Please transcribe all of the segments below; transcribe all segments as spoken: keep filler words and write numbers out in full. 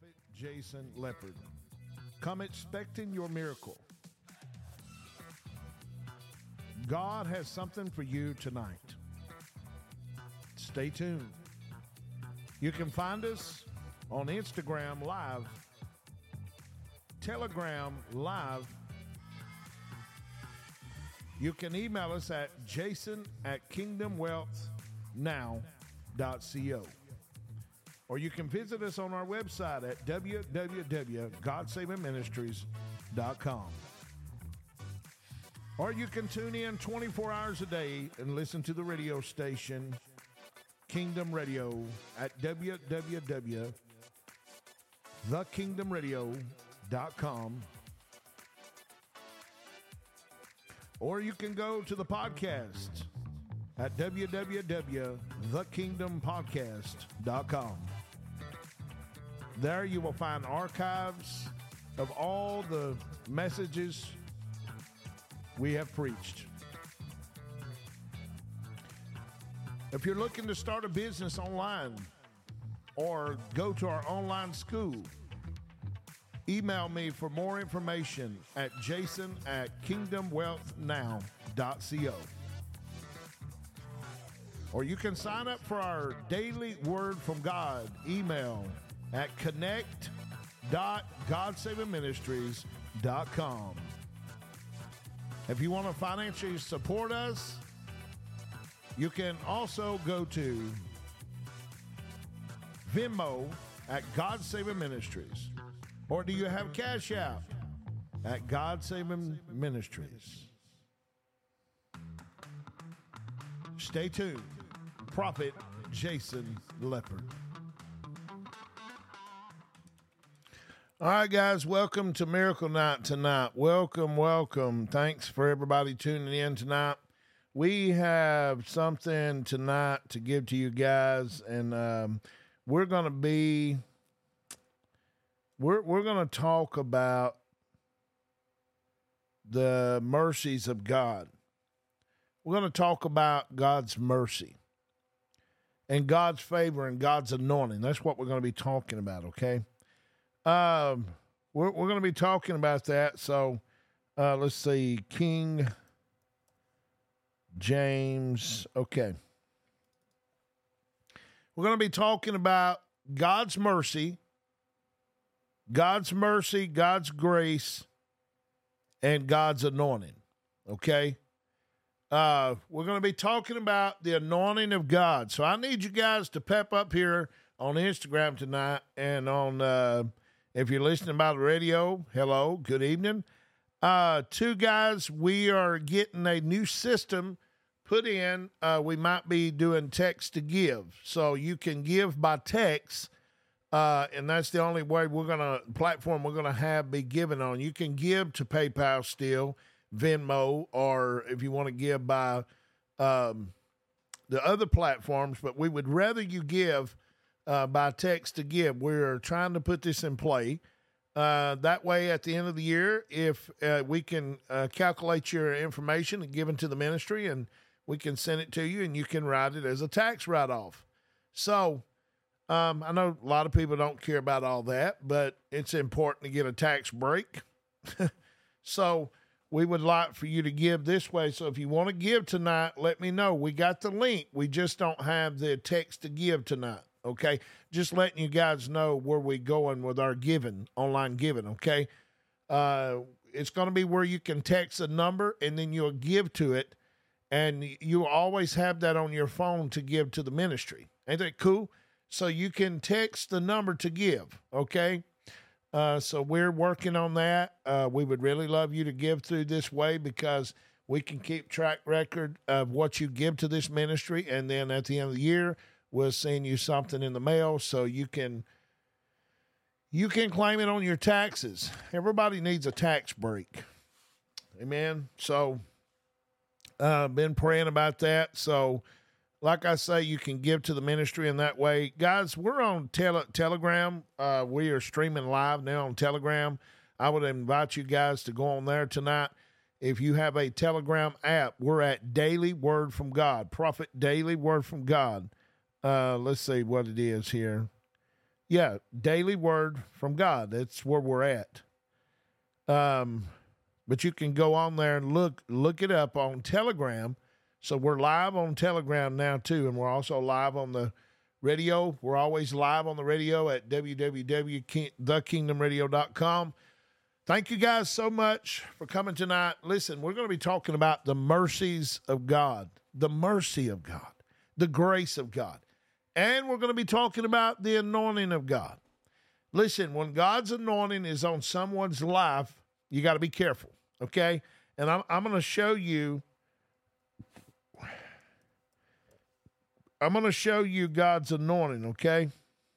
Jason Leopard. Come expecting your miracle. God has something for you tonight. Stay tuned. You can find us on Instagram Live, Telegram Live. You can email us at jason at kingdom wealth now dot co. Or you can visit us on our website at w w w dot god saving ministries dot com. Or you can tune in twenty-four hours a day and listen to the radio station Kingdom Radio at w w w dot the kingdom radio dot com. Or you can go to the podcast at w w w dot the kingdom podcast dot com. There you will find archives of all the messages we have preached. If you're looking to start a business online or go to our online school, email me for more information at jason at kingdom wealth now dot co. Or you can sign up for our daily Word from God email at connect dot god saving ministries dot com. If you want to financially support us, you can also go to Venmo at God Saving Ministries. Or do you have Cash App at God Saving Ministries? Stay tuned. Prophet Jason Leopard. All right, guys, welcome to Miracle Night tonight. Welcome, welcome. Thanks for everybody tuning in tonight. We have something tonight to give to you guys, and um, we're going to be, we're, we're going to talk about the mercies of God. We're going to talk about God's mercy and God's favor and God's anointing. That's what we're going to be talking about, okay? Um, we're, we're going to be talking about that. So, uh, let's see, King James. Okay. We're going to be talking about God's mercy, God's mercy, God's grace, and God's anointing. Okay. Uh, we're going to be talking about the anointing of God. So I need you guys to pep up here on Instagram tonight and on, uh, if you're listening by the radio, hello, good evening. Uh, two guys, we are getting a new system put in. Uh, we might be doing text to give. So you can give by text, uh, and that's the only way we're going to, platform we're going to have be given on. You can give to PayPal still, Venmo, or if you want to give by um, the other platforms, but we would rather you give Uh, by text to give. We're trying to put this in play. Uh, that way, at the end of the year, if uh, we can uh, calculate your information and give it to the ministry, and we can send it to you, and you can write it as a tax write-off. So, um, I know a lot of people don't care about all that, but it's important to get a tax break. So, we would like for you to give this way. So, if you want to give tonight, let me know. We got the link. We just don't have the text to give tonight. Okay, just letting you guys know where we're going with our giving, online giving, okay? Uh, it's going to be where you can text a number, and then you'll give to it, and you always have that on your phone to give to the ministry. Ain't that cool? So you can text the number to give, okay? Uh, so we're working on that. Uh, we would really love you to give through this way because we can keep track record of what you give to this ministry, and then at the end of the year, we'll send you something in the mail so you can you can claim it on your taxes. Everybody needs a tax break. Amen. So I've uh, been praying about that. So like I say, you can give to the ministry in that way. Guys, we're on tele- Telegram. Uh, we are streaming live now on Telegram. I would invite you guys to go on there tonight. If you have a Telegram app, we're at Daily Word from God, Prophet Daily Word from God. Uh, let's see what it is here. Yeah, daily word from God. That's where we're at. Um, but you can go on there and look look it up on Telegram. So we're live on Telegram now too, and we're also live on the radio. We're always live on the radio at w w w dot the kingdom radio dot com. Thank you guys so much for coming tonight. Listen, we're going to be talking about the mercies of God, the mercy of God, the grace of God. And we're going to be talking about the anointing of God. Listen, when God's anointing is on someone's life, you got to be careful, okay? And I'm, I'm going to show you, I'm going to show you God's anointing, okay?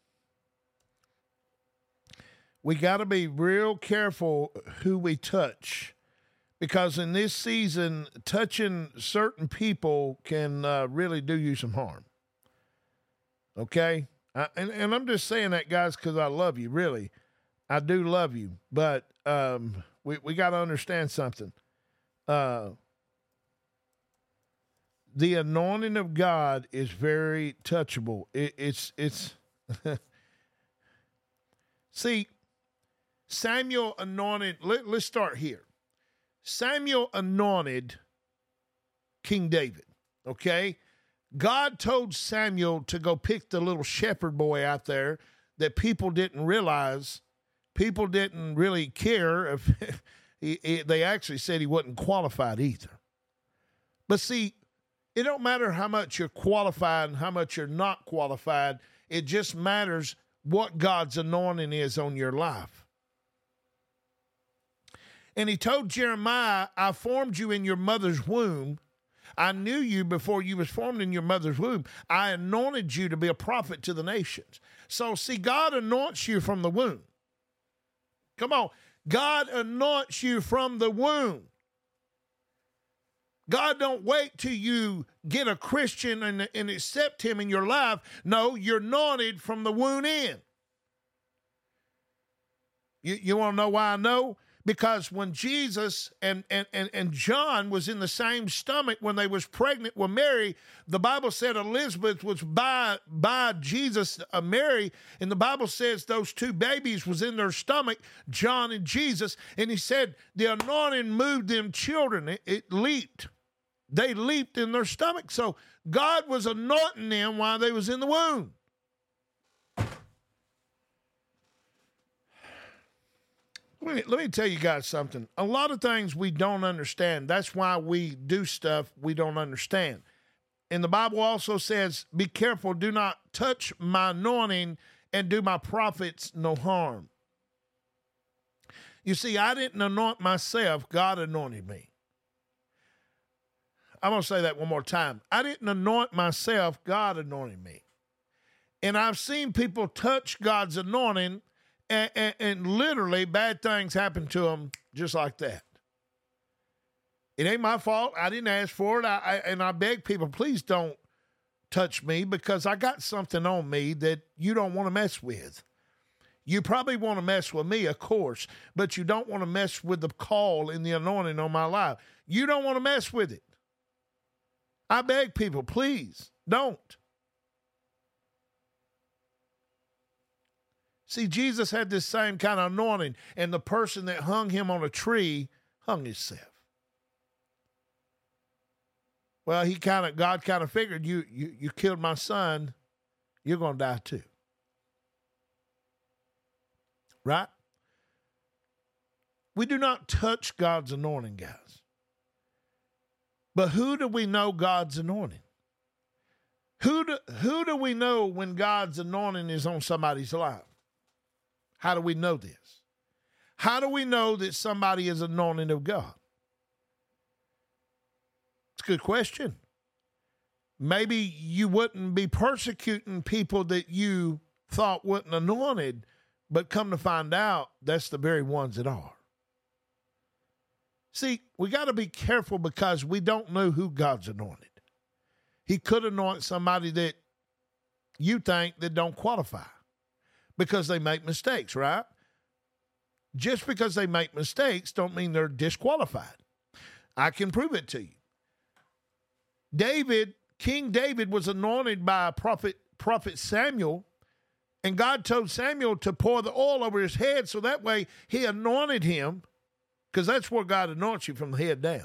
We got to be real careful who we touch, because in this season, touching certain people can uh, really do you some harm. Okay? I, and, and I'm just saying that, guys, because I love you, really. I do love you. But um, we, we got to understand something. Uh, the anointing of God is very touchable. It, it's, it's, see, Samuel anointed, let, let's start here. Samuel anointed King David, okay? God told Samuel to go pick the little shepherd boy out there that people didn't realize, people didn't really care if he, he, they actually said he wasn't qualified either. But see, it don't matter how much you're qualified and how much you're not qualified. It just matters what God's anointing is on your life. And he told Jeremiah, I formed you in your mother's womb. I knew you before you was formed in your mother's womb. I anointed you to be a prophet to the nations. So, see, God anoints you from the womb. Come on. God anoints you from the womb. God don't wait till you get a Christian and, and accept him in your life. No, you're anointed from the womb in. You, you want to know why I know? Because when Jesus and, and, and, and John was in the same stomach when they was pregnant with Mary, the Bible said Elizabeth was by, by Jesus, uh, Mary, and the Bible says those two babies was in their stomach, John and Jesus, and he said the anointing moved them children. It, it leaped. They leaped in their stomach. So God was anointing them while they was in the womb. Let me, let me tell you guys something. A lot of things we don't understand. That's why we do stuff we don't understand. And the Bible also says, be careful, do not touch my anointing and do my prophets no harm. You see, I didn't anoint myself. God anointed me. I'm going to say that one more time. I didn't anoint myself. God anointed me. And I've seen people touch God's anointing, And, and, and literally bad things happen to them just like that. It ain't my fault. I didn't ask for it. I, I, and I beg people, please don't touch me, because I got something on me that you don't want to mess with. You probably want to mess with me, of course, but you don't want to mess with the call and the anointing on my life. You don't want to mess with it. I beg people, please don't. See, Jesus had this same kind of anointing, and the person that hung him on a tree hung himself. Well, he kind of, God kind of figured, you, you, you killed my son, you're going to die too. Right? We do not touch God's anointing, guys. But who do we know God's anointing? Who do, who do we know when God's anointing is on somebody's life? How do we know this? How do we know that somebody is anointed of God? It's a good question. Maybe you wouldn't be persecuting people that you thought wasn't anointed, but come to find out, that's the very ones that are. See, we got to be careful because we don't know who God's anointed. He could anoint somebody that you think that don't qualify, because they make mistakes, right? Just because they make mistakes don't mean they're disqualified. I can prove it to you. David, King David was anointed by prophet, prophet Samuel, And God told Samuel to pour the oil over his head so that way he anointed him, because that's where God anoints you, from the head down.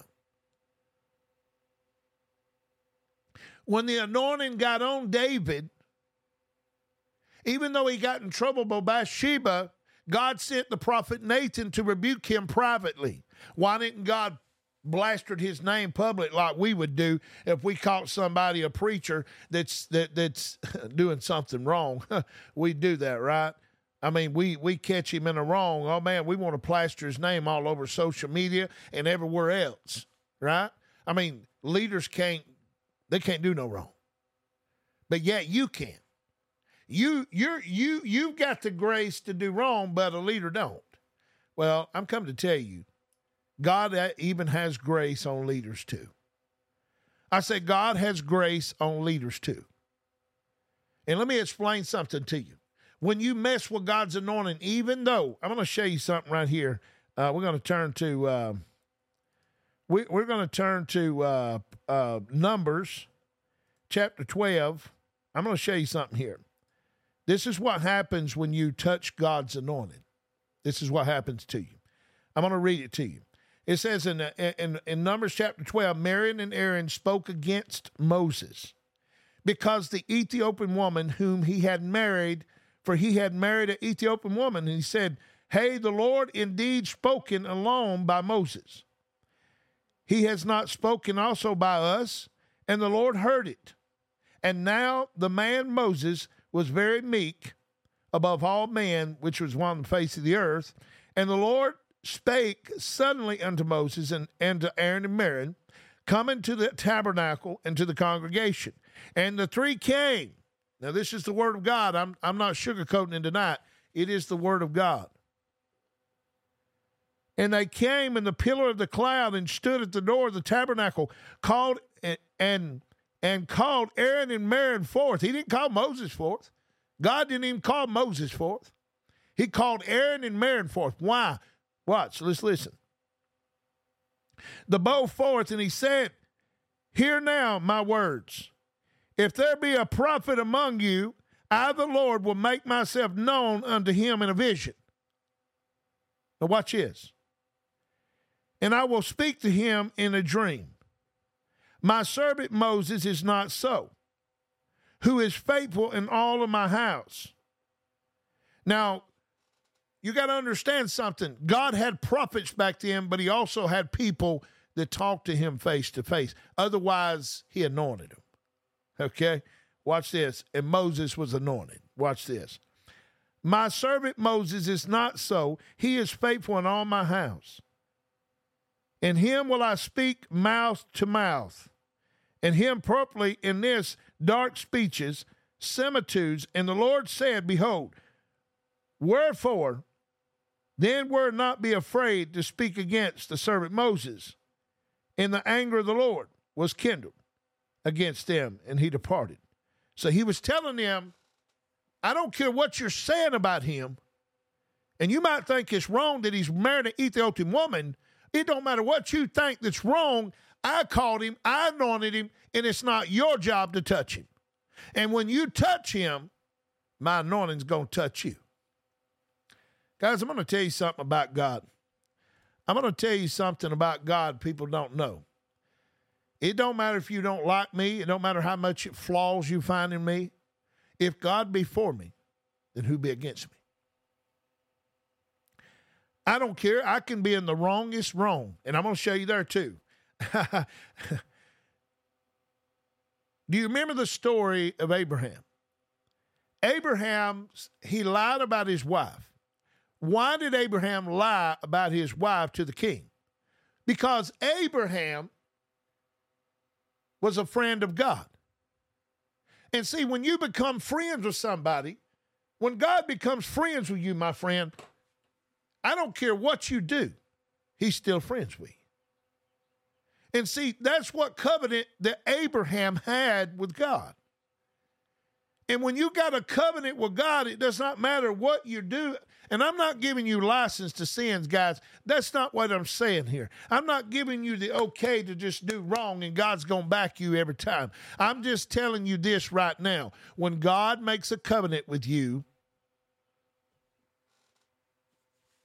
When the anointing got on David, even though he got in trouble by Bathsheba, God sent the prophet Nathan to rebuke him privately. Why didn't God blasted his name public like we would do if we caught somebody, a preacher, that's that that's doing something wrong? We do that, right? I mean, we we catch him in a wrong. Oh, man, we want to plaster his name all over social media and everywhere else, right? I mean, leaders can't, they can't do no wrong. But yet you can. You, you're, you, you've got the grace to do wrong, but a leader don't. Well, I'm coming to tell you, God even has grace on leaders too. I say God has grace on leaders too. And let me explain something to you. When you mess with God's anointing, even though, I'm going to show you something right here. Uh, we're going to turn to, uh, we, we're going to turn to uh, uh, Numbers chapter twelve. I'm going to show you something here. This is what happens when you touch God's anointing. This is what happens to you. I'm going to read it to you. It says in, in, in Numbers chapter twelve, Miriam and Aaron spoke against Moses because the Ethiopian woman whom he had married, for he had married an Ethiopian woman, and he said, hey, the Lord indeed spoken alone by Moses. He has not spoken also by us, and the Lord heard it. And now the man Moses was very meek above all men, which was on the face of the earth, and the Lord spake suddenly unto Moses and, and to Aaron and Miriam, come into the tabernacle and to the congregation. And the three came. Now, this is the word of God. I'm, I'm not sugarcoating it tonight. It is the word of God. And they came in the pillar of the cloud and stood at the door of the tabernacle, called and, and, and called Aaron and Miriam forth. He didn't call Moses forth. God didn't even call Moses forth. He called Aaron and Miriam forth. Why? Watch, let's listen. The bow forth, and he said, hear now my words. If there be a prophet among you, I, the Lord, will make myself known unto him in a vision. Now watch this. And I will speak to him in a dream. My servant Moses is not so, who is faithful in all of my house. Now, you got to understand something. God had prophets back then, but he also had people that talked to him face to face. Otherwise, he anointed them. Okay? Watch this. And Moses was anointed. Watch this. My servant Moses is not so. He is faithful in all my house. In him will I speak mouth to mouth, and him purposely in this dark speeches, similitudes. And the Lord said, behold, wherefore then were not be afraid to speak against the servant Moses. And the anger of the Lord was kindled against them, and he departed. So he was telling them, I don't care what you're saying about him, and you might think it's wrong that he's married an Ethiopian woman. It don't matter what you think that's wrong. I called him, I anointed him, and it's not your job to touch him. And when you touch him, my anointing's going to touch you. Guys, I'm going to tell you something about God. I'm going to tell you something about God people don't know. It don't matter if you don't like me. It don't matter how much flaws you find in me. If God be for me, then who be against me? I don't care. I can be in the wrongest wrong. And I'm going to show you there too. Do you remember the story of Abraham? Abraham, he lied about his wife. Why did Abraham lie about his wife to the king? Because Abraham was a friend of God. And see, when you become friends with somebody, when God becomes friends with you, my friend, I don't care what you do, he's still friends with you. And see, that's what covenant that Abraham had with God. And when you got a covenant with God, it does not matter what you do. And I'm not giving you license to sins, guys. That's not what I'm saying here. I'm not giving you the okay to just do wrong and God's going to back you every time. I'm just telling you this right now. When God makes a covenant with you,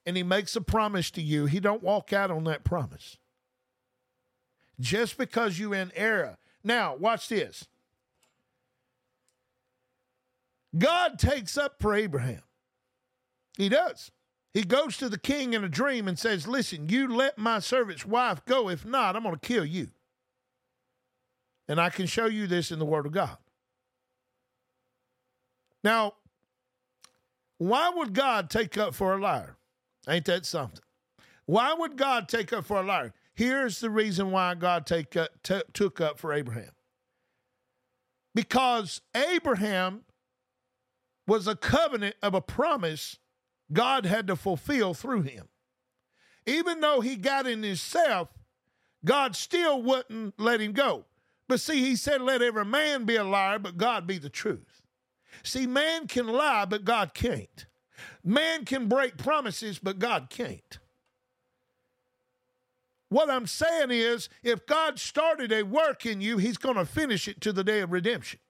and he makes a promise to you, he don't walk out on that promise. Just because you're in error. Now, watch this. God takes up for Abraham. He does. He goes to the king in a dream and says, listen, you let my servant's wife go. If not, I'm going to kill you. And I can show you this in the Word of God. Now, why would God take up for a liar? Ain't that something? Why would God take up for a liar? Here's the reason why God take up, t- took up for Abraham. Because Abraham was a covenant of a promise God had to fulfill through him. Even though he got in himself, God still wouldn't let him go. But see, he said, let every man be a liar, but God be the truth. See, man can lie, but God can't. Man can break promises, but God can't. What I'm saying is, if God started a work in you, he's going to finish it to the day of redemption.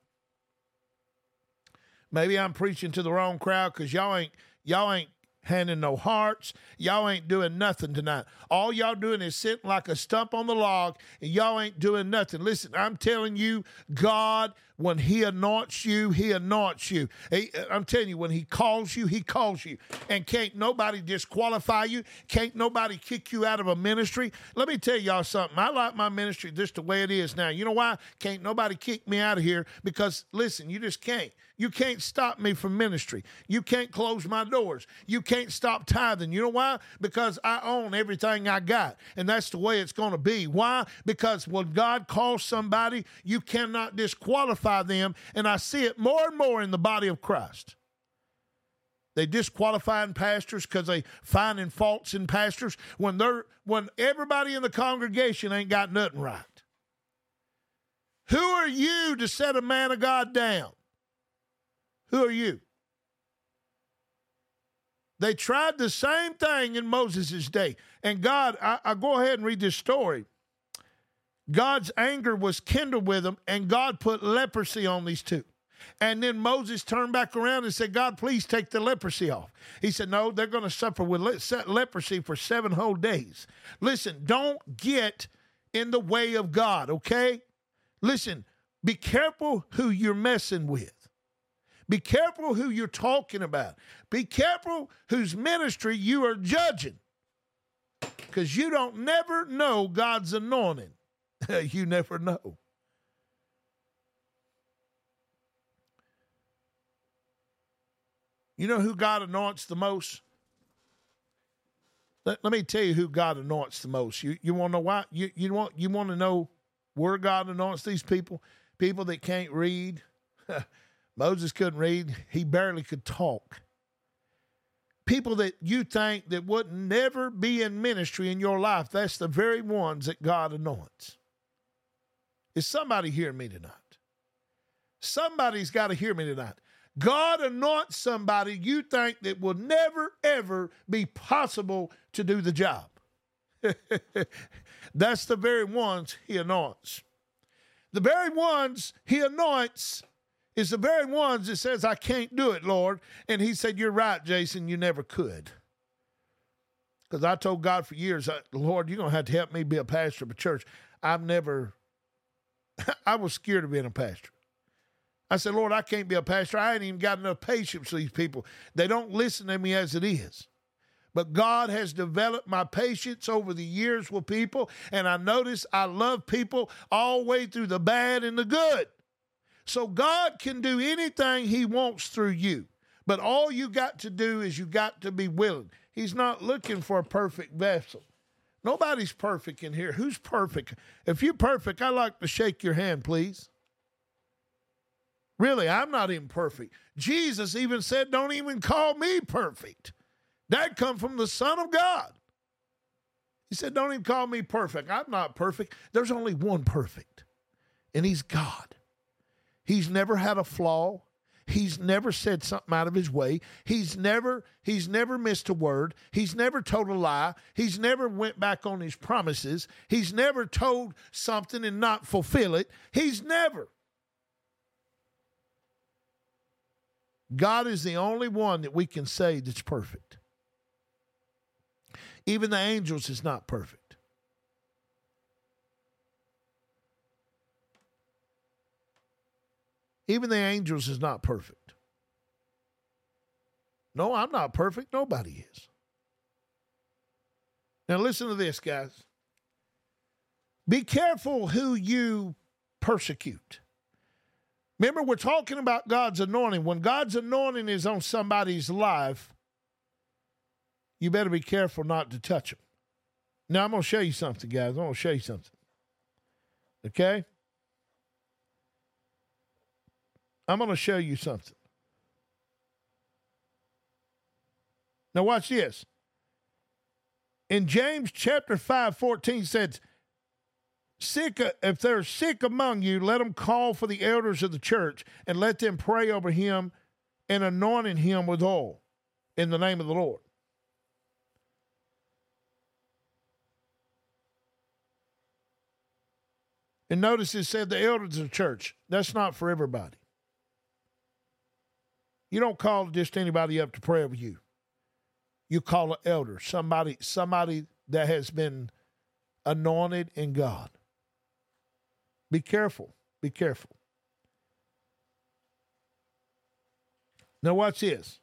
Maybe I'm preaching to the wrong crowd because y'all ain't, y'all ain't handing no hearts. Y'all ain't doing nothing tonight. All y'all doing is sitting like a stump on the log, and y'all ain't doing nothing. Listen, I'm telling you, God, when he anoints you, he anoints you. He, I'm telling you, when he calls you, he calls you. And can't nobody disqualify you. Can't nobody kick you out of a ministry. Let me tell y'all something. I like my ministry just the way it is now. You know why? Can't nobody kick me out of here because, listen, you just can't. You can't stop me from ministry. You can't close my doors. You can't stop tithing. You know why? Because I own everything I got. And that's the way it's going to be. Why? Because when God calls somebody, you cannot disqualify them. And I see it more and more in the body of Christ. They disqualifying pastors because they finding faults in pastors when they're when everybody in the congregation ain't got nothing right. Who are you to set a man of God down? Who are you? They tried the same thing in Moses' day. And God, I, I go ahead and read this story. God's anger was kindled with them, and God put leprosy on these two. And then Moses turned back around and said, God, please take the leprosy off. He said, no, they're going to suffer with le- leprosy for seven whole days. Listen, don't get in the way of God, okay? Listen, be careful who you're messing with. Be careful who you're talking about. Be careful whose ministry you are judging. Because you don't never know God's anointing. You never know. You know who God anoints the most? Let, let me tell you who God anoints the most. You you want to know why? You you want you want to know where God anoints these people? People that can't read. Moses couldn't read. He barely could talk. People that you think that would never be in ministry in your life, that's the very ones that God anoints. Is somebody hearing me tonight? Somebody's got to hear me tonight. God anoints somebody you think that will never, ever be possible to do the job. That's the very ones he anoints. The very ones he anoints is the very ones that says, I can't do it, Lord. And he said, you're right, Jason, you never could. Because I told God for years, Lord, you're going to have to help me be a pastor of a church. I've never, I was scared of being a pastor. I said, Lord, I can't be a pastor. I ain't even got enough patience for these people. They don't listen to me as it is. But God has developed my patience over the years with people, and I notice I love people all the way through the bad and the good. So God can do anything he wants through you. But all you got to do is you got to be willing. He's not looking for a perfect vessel. Nobody's perfect in here. Who's perfect? If you're perfect, I'd like to shake your hand, please. Really, I'm not even perfect. Jesus even said, don't even call me perfect. That come from the Son of God. He said, don't even call me perfect. I'm not perfect. There's only one perfect, and he's God. He's never had a flaw. He's never said something out of his way. He's never, he's never missed a word. He's never told a lie. He's never went back on his promises. He's never told something and not fulfill it. He's never. God is the only one that we can say that's perfect. Even the angels is not perfect. Even the angels is not perfect. No, I'm not perfect. Nobody is. Now listen to this, guys. Be careful who you persecute. Remember, we're talking about God's anointing. When God's anointing is on somebody's life, you better be careful not to touch them. Now, I'm going to show you something, guys. I'm going to show you something. Okay? I'm going to show you something. Now, watch this. In James chapter five, fourteen says, sick, if they're sick among you, let them call for the elders of the church and let them pray over him and anointing him with oil in the name of the Lord. And notice it said the elders of the church. That's not for everybody. You don't call just anybody up to pray over you. You call an elder, somebody, somebody that has been anointed in God. Be careful. Be careful. Now watch this.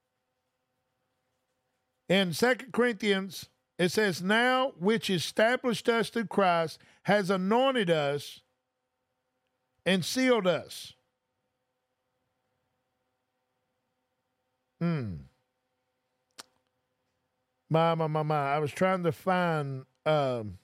In Second Corinthians, it says, now which established us through Christ, has anointed us and sealed us. Hmm. My, my, my, my. I was trying to find... Um,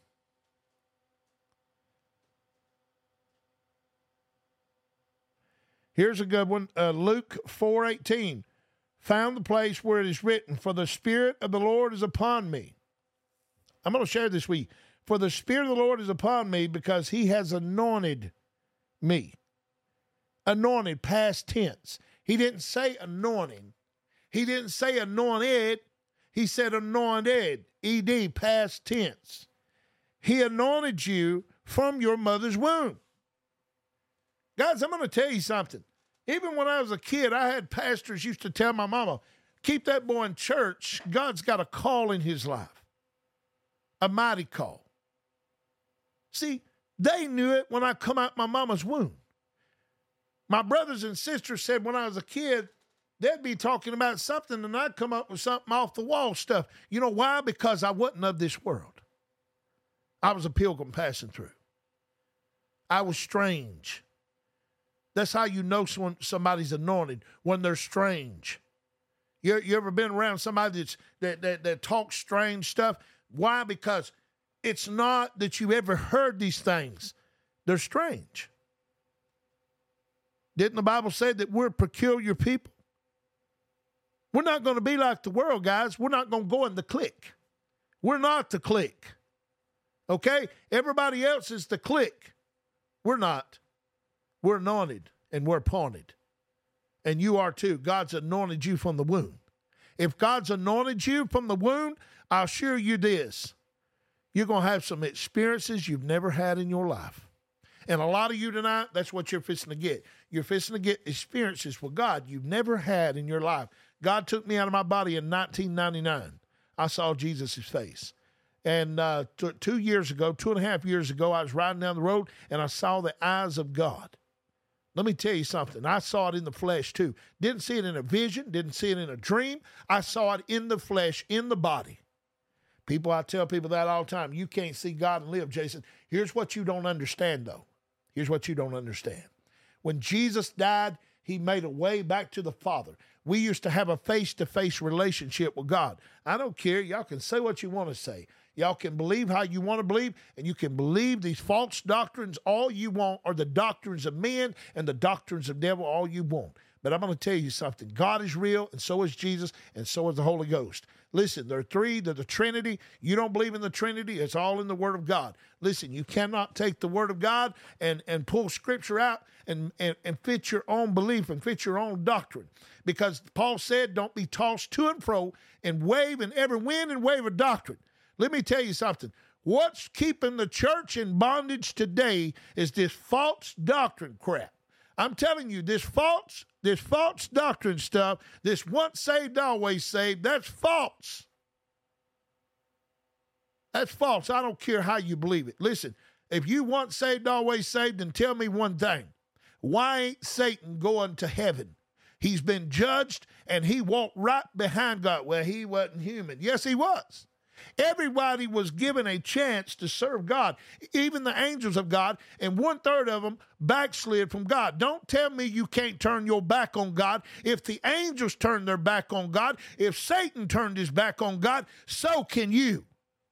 Here's a good one. Uh, Luke four eighteen. Found the place where it is written, for the Spirit of the Lord is upon me. I'm going to share this with you. For the Spirit of the Lord is upon me because he has anointed me. Anointed, past tense. He didn't say anointing. He didn't say anointed. He said anointed, E D, past tense. He anointed you from your mother's womb. Guys, I'm going to tell you something. Even when I was a kid, I had pastors used to tell my mama, keep that boy in church. God's got a call in his life, a mighty call. See, they knew it when I come out my mama's womb. My brothers and sisters said when I was a kid, they'd be talking about something and I'd come up with something off the wall stuff. You know why? Because I wasn't of this world. I was a pilgrim passing through. I was strange. That's how you know someone, somebody's anointed, when they're strange. You, you ever been around somebody that's, that, that, that talks strange stuff? Why? Because it's not that you ever heard these things. They're strange. Didn't the Bible say that we're peculiar people? We're not going to be like the world, guys. We're not going to go in the clique. We're not the clique. Okay? Everybody else is the clique. We're not. We're anointed and we're appointed. And you are too. God's anointed you from the womb. If God's anointed you from the womb, I'll assure you this. You're going to have some experiences you've never had in your life. And a lot of you tonight, that's what you're fixing to get. You're fixing to get experiences with God you've never had in your life. God took me out of my body in nineteen ninety-nine. I saw Jesus' face. And uh, t- two years ago, two and a half years ago, I was riding down the road and I saw the eyes of God. Let me tell you something. I saw it in the flesh too. Didn't see it in a vision. Didn't see it in a dream. I saw it in the flesh, in the body. People, I tell people that all the time. You can't see God and live, Jason. Here's what you don't understand, though. Here's what you don't understand. When Jesus died, he made a way back to the Father. We used to have a face-to-face relationship with God. I don't care. Y'all can say what you want to say. Y'all can believe how you want to believe, and you can believe these false doctrines all you want, or the doctrines of men and the doctrines of devil all you want. But I'm going to tell you something. God is real, and so is Jesus, and so is the Holy Ghost. Listen, there are three. They're the Trinity. You don't believe in the Trinity. It's all in the Word of God. Listen, you cannot take the Word of God and, and pull Scripture out and, and, and fit your own belief and fit your own doctrine. Because Paul said, don't be tossed to and fro and wave in every wind and wave of doctrine. Let me tell you something. What's keeping the church in bondage today is this false doctrine crap. I'm telling you, this false, this false doctrine stuff, this once saved, always saved, that's false. That's false. I don't care how you believe it. Listen, if you once saved, always saved, then tell me one thing. Why ain't Satan going to heaven? He's been judged, and he walked right behind God. Well, he wasn't human. Yes, he was. Everybody was given a chance to serve God, even the angels of God, and one-third of them backslid from God. Don't tell me you can't turn your back on God. If the angels turned their back on God, if Satan turned his back on God, so can you.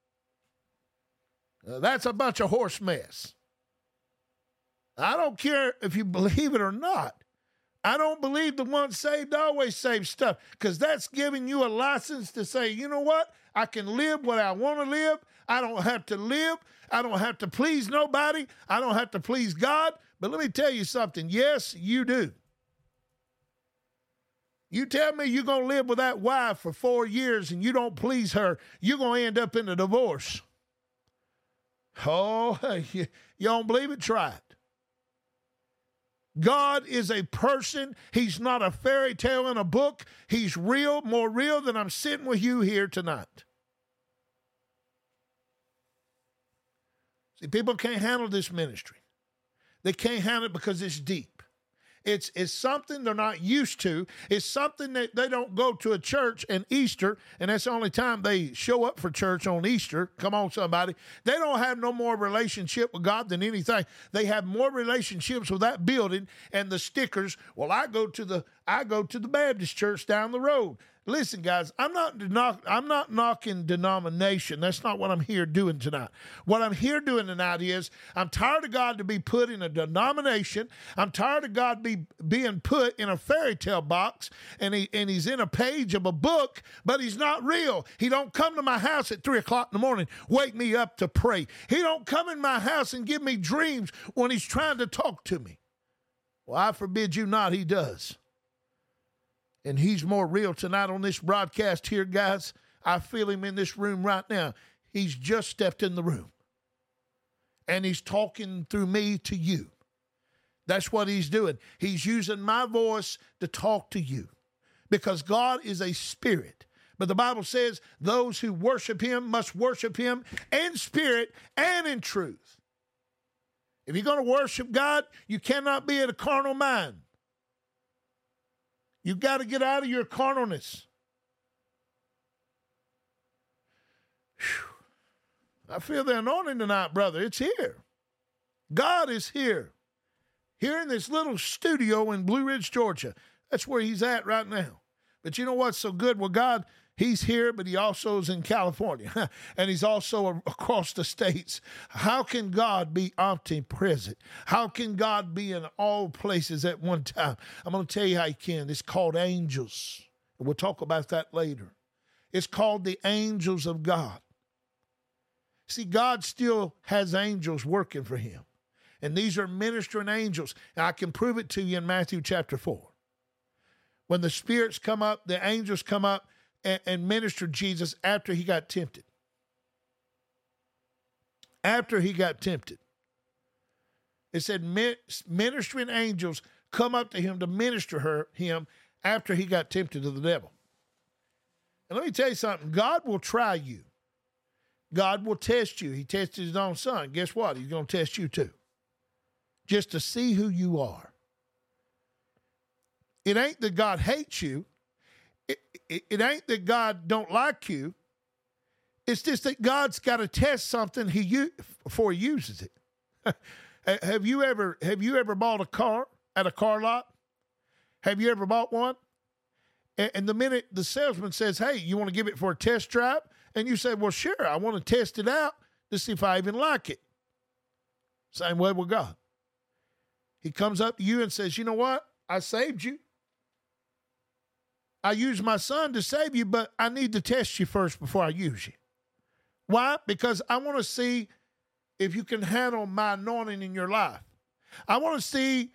Uh, that's a bunch of horse mess. I don't care if you believe it or not. I don't believe the once saved, always saved stuff, because that's giving you a license to say, you know what? I can live what I want to live. I don't have to live. I don't have to please nobody. I don't have to please God. But let me tell you something. Yes, you do. You tell me you're going to live with that wife for four years and you don't please her, you're going to end up in a divorce. Oh, you, you don't believe it? Try it. God is a person. He's not a fairy tale in a book. He's real, more real than I'm sitting with you here tonight. See, people can't handle this ministry. They can't handle it because it's deep. It's, it's something they're not used to. It's something that they don't go to a church in Easter, and that's the only time they show up for church on Easter. Come on, somebody. They don't have no more relationship with God than anything. They have more relationships with that building and the stickers. Well, I go to the I go to the Baptist church down the road. Listen, guys, I'm not knock, I'm not knocking denomination. That's not what I'm here doing tonight. What I'm here doing tonight is I'm tired of God to be put in a denomination. I'm tired of God be being put in a fairy tale box, and he and he's in a page of a book, but he's not real. He don't come to my house at three o'clock in the morning, wake me up to pray. He don't come in my house and give me dreams when he's trying to talk to me. Well, I forbid you not, he does. And he's more real tonight on this broadcast here, guys. I feel him in this room right now. He's just stepped in the room. And he's talking through me to you. That's what he's doing. He's using my voice to talk to you. Because God is a spirit. But the Bible says those who worship him must worship him in spirit and in truth. If you're going to worship God, you cannot be in a carnal mind. You've got to get out of your carnalness. Whew. I feel the anointing tonight, brother. It's here. God is here. Here in this little studio in Blue Ridge, Georgia. That's where he's at right now. But you know what's so good? Well, God, he's here, but he also is in California. And he's also across the states. How can God be omnipresent? How can God be in all places at one time? I'm going to tell you how he can. It's called angels. And we'll talk about that later. It's called the angels of God. See, God still has angels working for him. And these are ministering angels. And I can prove it to you in Matthew chapter four. When the spirits come up, the angels come up and, and minister Jesus after he got tempted. After he got tempted. It said ministering angels come up to him to minister her him after he got tempted to the devil. And let me tell you something. God will try you. God will test you. He tested his own son. Guess what? He's going to test you too. Just to see who you are. It ain't that God hates you. It, it, it ain't that God don't like you. It's just that God's got to test something he before he uses it. Have you ever have you ever bought a car at a car lot? Have you ever bought one? And, and the minute the salesman says, "Hey, you want to give it for a test drive?" and you say, "Well, sure, I want to test it out to see if I even like it." Same way with God. He comes up to you and says, "You know what? I saved you. I used my son to save you, but I need to test you first before I use you." Why? Because I want to see if you can handle my anointing in your life. I want to see,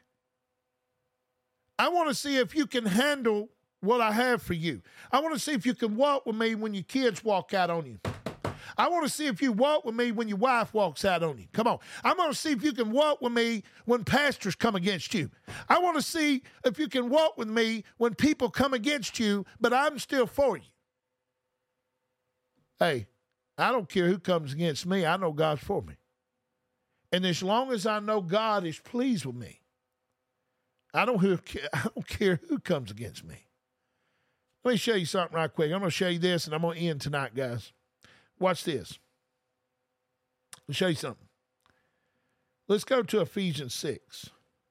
I want to see if you can handle what I have for you. I want to see if you can walk with me when your kids walk out on you. I want to see if you walk with me when your wife walks out on you. Come on. I'm going to see if you can walk with me when pastors come against you. I want to see if you can walk with me when people come against you, but I'm still for you. Hey, I don't care who comes against me. I know God's for me. And as long as I know God is pleased with me, I don't, who, I don't care who comes against me. Let me show you something right quick. I'm going to show you this, and I'm going to end tonight, guys. Watch this. I'll show you something. Let's go to Ephesians six.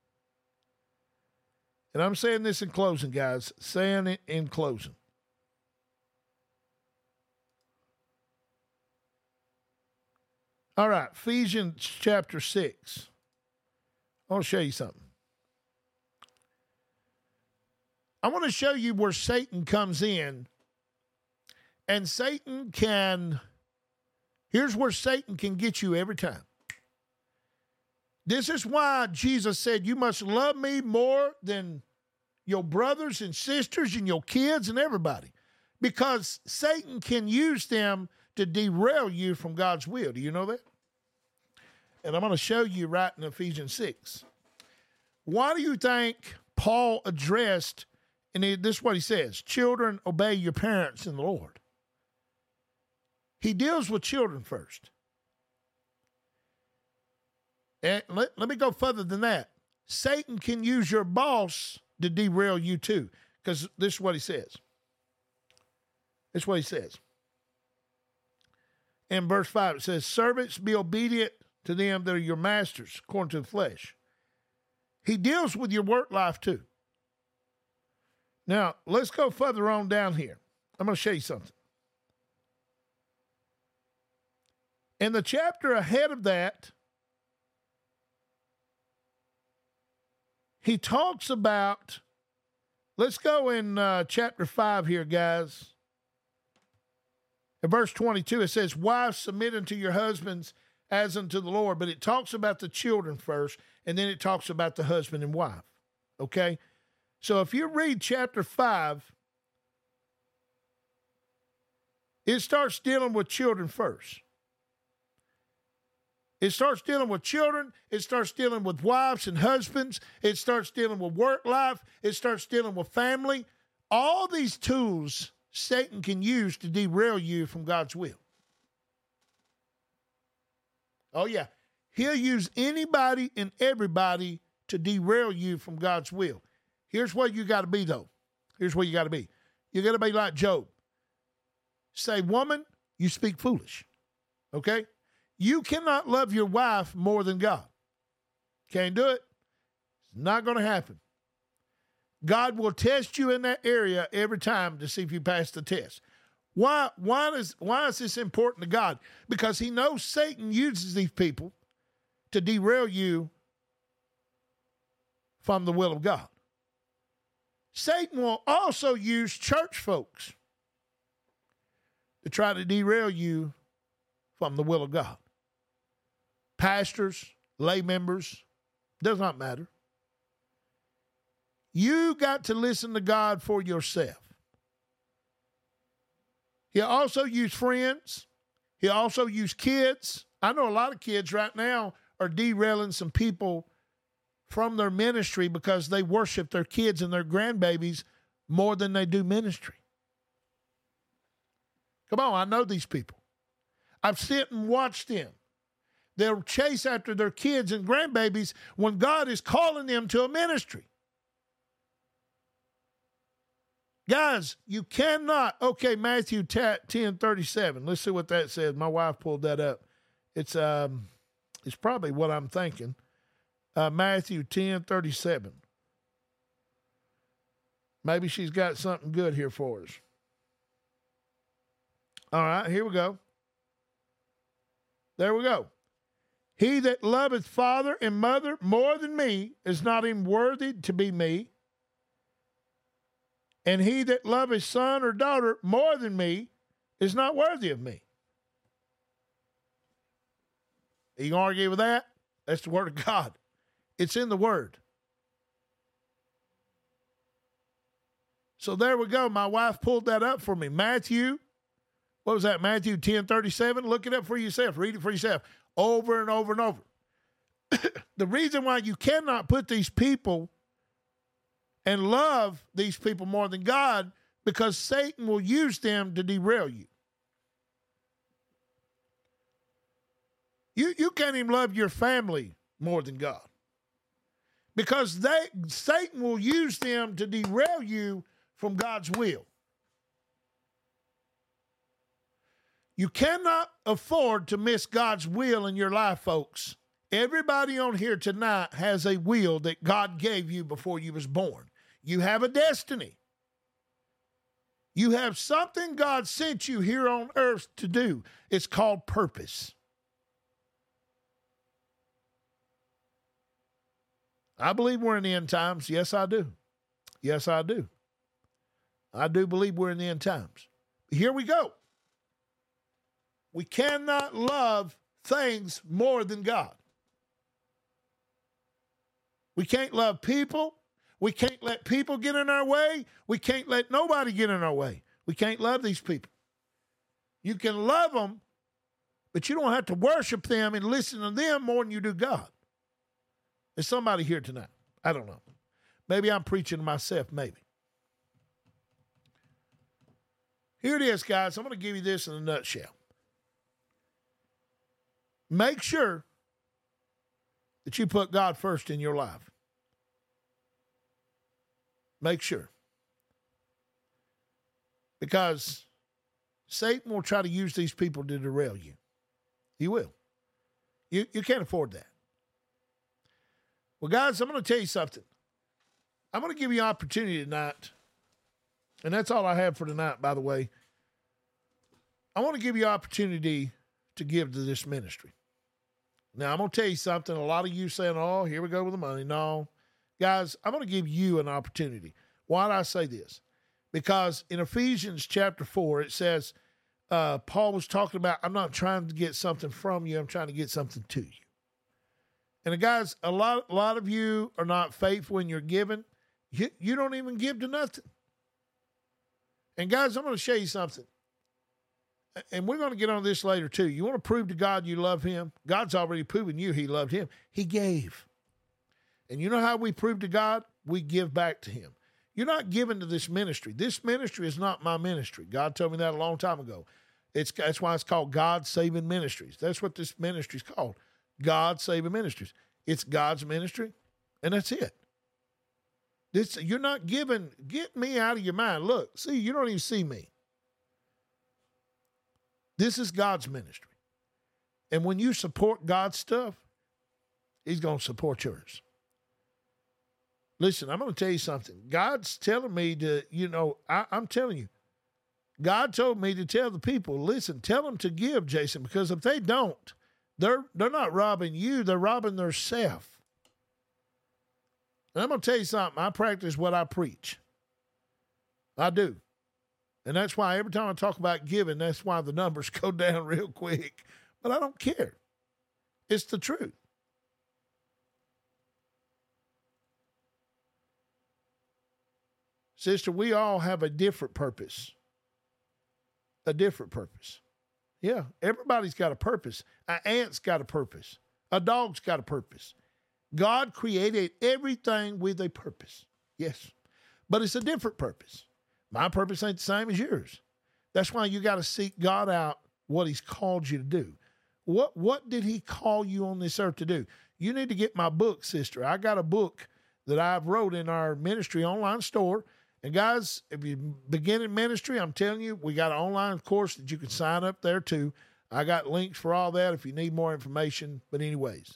And I'm saying this in closing, guys. Saying it in closing. All right, Ephesians chapter six. I want to show you something. I want to show you where Satan comes in. And Satan can, here's where Satan can get you every time. This is why Jesus said, you must love me more than your brothers and sisters and your kids and everybody. Because Satan can use them to derail you from God's will. Do you know that? And I'm going to show you right in Ephesians six. Why do you think Paul addressed, and this is what he says, children, obey your parents in the Lord. He deals with children first. And let, let me go further than that. Satan can use your boss to derail you too, because this is what he says. This is what he says. In verse five, it says, servants, be obedient to them that are your masters, according to the flesh. He deals with your work life too. Now, let's go further on down here. I'm going to show you something. In the chapter ahead of that, he talks about, let's go in uh, chapter five here, guys. In verse twenty-two, it says, wives, submit unto your husbands as unto the Lord. But it talks about the children first, and then it talks about the husband and wife. Okay? So if you read chapter five, it starts dealing with children first. It starts dealing with children. It starts dealing with wives and husbands. It starts dealing with work life. It starts dealing with family. All these tools Satan can use to derail you from God's will. Oh, yeah. He'll use anybody and everybody to derail you from God's will. Here's what you got to be, though. Here's what you got to be. You got to be like Job. Say, woman, you speak foolish. Okay? You cannot love your wife more than God. Can't do it. It's not going to happen. God will test you in that area every time to see if you pass the test. Why, why, is, why is this important to God? Because he knows Satan uses these people to derail you from the will of God. Satan will also use church folks to try to derail you from the will of God. Pastors, lay members, does not matter. You got to listen to God for yourself. He'll also use friends. He'll also use kids. I know a lot of kids right now are derailing some people from their ministry because they worship their kids and their grandbabies more than they do ministry. Come on, I know these people. I've sit and watched them. They'll chase after their kids and grandbabies when God is calling them to a ministry. Guys, you cannot, okay, Matthew ten thirty-seven. Let's see what that says. My wife pulled that up. It's um, it's probably what I'm thinking. Uh, Matthew ten thirty-seven. Maybe she's got something good here for us. All right, here we go. There we go. He that loveth father and mother more than me is not even worthy to be me. And he that loveth son or daughter more than me is not worthy of me. You can argue with that? That's the word of God. It's in the word. So there we go. My wife pulled that up for me. Matthew, what was that? Matthew ten thirty-seven. Look it up for yourself. Read it for yourself over and over and over. The reason why you cannot put these people and love these people more than God, because Satan will use them to derail you. You, you can't even love your family more than God. Because they, Satan will use them to derail you from God's will. You cannot afford to miss God's will in your life, folks. Everybody on here tonight has a will that God gave you before you was born. You have a destiny. You have something God sent you here on earth to do. It's called purpose. I believe we're in the end times. Yes, I do. Yes, I do. I do believe we're in the end times. Here we go. We cannot love things more than God. We can't love people. We can't let people get in our way. We can't let nobody get in our way. We can't love these people. You can love them, but you don't have to worship them and listen to them more than you do God. There's somebody here tonight. I don't know. Maybe I'm preaching to myself, maybe. Here it is, guys. I'm going to give you this in a nutshell. Make sure that you put God first in your life. Make sure. Because Satan will try to use these people to derail you. He will. You, you can't afford that. Well, guys, I'm going to tell you something. I'm going to give you an opportunity tonight. And that's all I have for tonight, by the way. I want to give you an opportunity to give to this ministry. Now, I'm going to tell you something. A lot of you saying, oh, here we go with the money. No. Guys, I'm going to give you an opportunity. Why do I say this? Because in Ephesians chapter four, it says, uh, Paul was talking about, I'm not trying to get something from you. I'm trying to get something to you. And, guys, a lot, a lot of you are not faithful in your giving. You, you don't even give to nothing. And, guys, I'm going to show you something. And we're going to get on this later, too. You want to prove to God you love him? God's already proven you he loved him. He gave. And you know how we prove to God? We give back to him. You're not giving to this ministry. This ministry is not my ministry. God told me that a long time ago. It's, that's why it's called God Saving Ministries. That's what this ministry is called. God Saving Ministries. It's God's ministry, and that's it. This, you're not giving, get me out of your mind. Look, see, you don't even see me. This is God's ministry. And when you support God's stuff, he's going to support yours. Listen, I'm going to tell you something. God's telling me to, you know, I, I'm telling you, God told me to tell the people, listen, tell them to give, Jason, because if they don't, they're, they're not robbing you, they're robbing themselves. And I'm going to tell you something. I practice what I preach. I do. And that's why every time I talk about giving, that's why the numbers go down real quick. But I don't care. It's the truth. Sister, we all have a different purpose. A different purpose. Yeah, everybody's got a purpose. An ant's got a purpose. A dog's got a purpose. God created everything with a purpose. Yes. But it's a different purpose. My purpose ain't the same as yours. That's why you got to seek God out what he's called you to do. What, what did he call you on this earth to do? You need to get my book, sister. I got a book that I've wrote in our ministry online store. And guys, if you begin in ministry, I'm telling you, we got an online course that you can sign up there too. I got links for all that if you need more information. But anyways,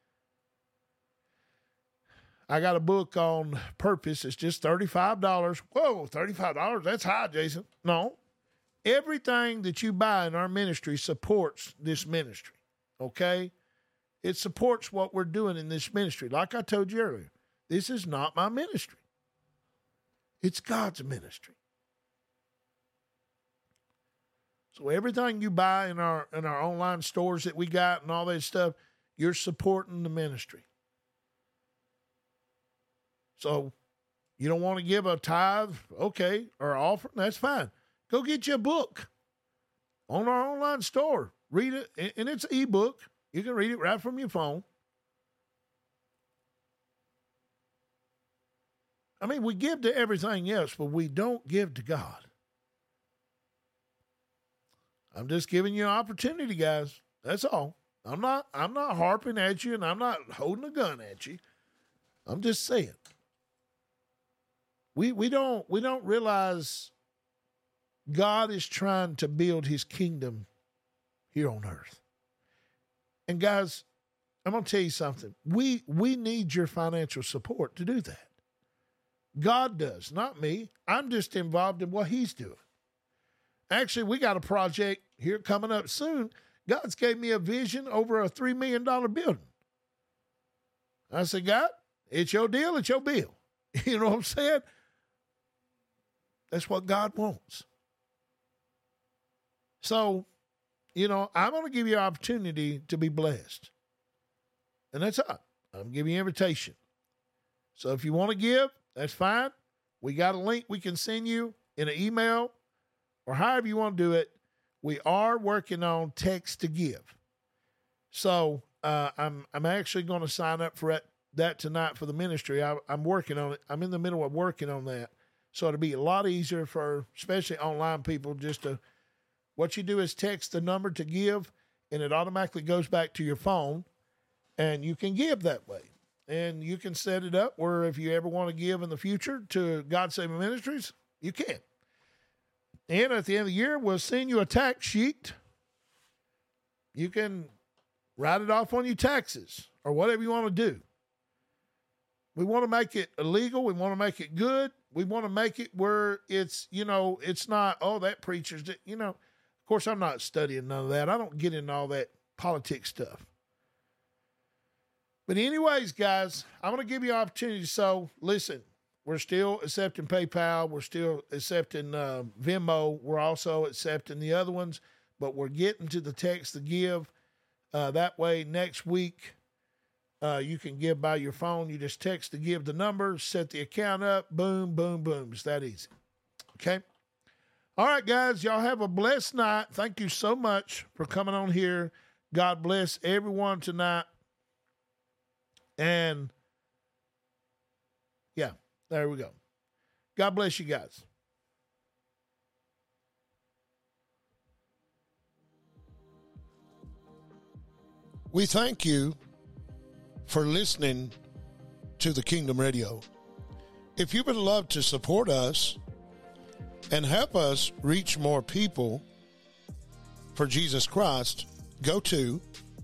I got a book on purpose. It's just thirty-five dollars. Whoa, thirty-five dollars? That's high, Jason. No. Everything that you buy in our ministry supports this ministry, okay? It supports what we're doing in this ministry. Like I told you earlier, this is not my ministry. It's God's ministry. So everything you buy in our in our online stores that we got and all that stuff, you're supporting the ministry. So you don't want to give a tithe, okay, or offering, that's fine. Go get you a book on our online store. Read it, and it's an ebook. You can read it right from your phone. I mean, we give to everything else, but we don't give to God. I'm just giving you an opportunity, guys. That's all. I'm not I'm not harping at you, and I'm not holding a gun at you. I'm just saying. We we don't we don't realize God is trying to build his kingdom here on earth. And guys, I'm going to tell you something. We we need your financial support to do that. God does, not me. I'm just involved in what he's doing. Actually, we got a project here coming up soon. God's gave me a vision over a three million dollars building. I said, God, it's your deal, it's your bill. You know what I'm saying? That's what God wants. So, you know, I'm going to give you an opportunity to be blessed. And that's all. I'm giving you an invitation. So if you want to give, that's fine. We got a link we can send you in an email or however you want to do it. We are working on text to give. So uh, I'm I'm actually going to sign up for that, that tonight for the ministry. I, I'm working on it. I'm in the middle of working on that. So it'll be a lot easier for especially online people just to, what you do is text the number to give, and it automatically goes back to your phone, and you can give that way. And you can set it up where if you ever want to give in the future to God Saving Ministries, you can. And at the end of the year, we'll send you a tax sheet. You can write it off on your taxes or whatever you want to do. We want to make it illegal. We want to make it good. We want to make it where it's, you know, it's not, oh, that preacher's, you know. Of course, I'm not studying none of that. I don't get into all that politics stuff. But anyways, guys, I'm going to give you an opportunity. So, listen, we're still accepting PayPal. We're still accepting uh, Venmo. We're also accepting the other ones. But we're getting to the text to give. Uh, that way, next week, uh, you can give by your phone. You just text to give the number, set the account up, boom, boom, boom. It's that easy. Okay? All right, guys, y'all have a blessed night. Thank you so much for coming on here. God bless everyone tonight. And, yeah, there we go. God bless you guys. We thank you for listening to the Kingdom Radio. If you would love to support us and help us reach more people for Jesus Christ, go to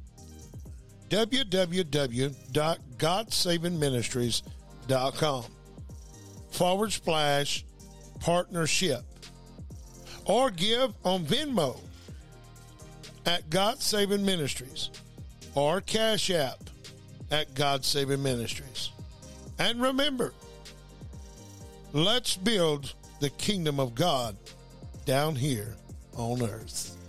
w w w dot god saving ministries dot com forward slash partnership or give on Venmo at God Saving Ministries or Cash App at God Saving Ministries. And remember, let's build the kingdom of God down here on earth.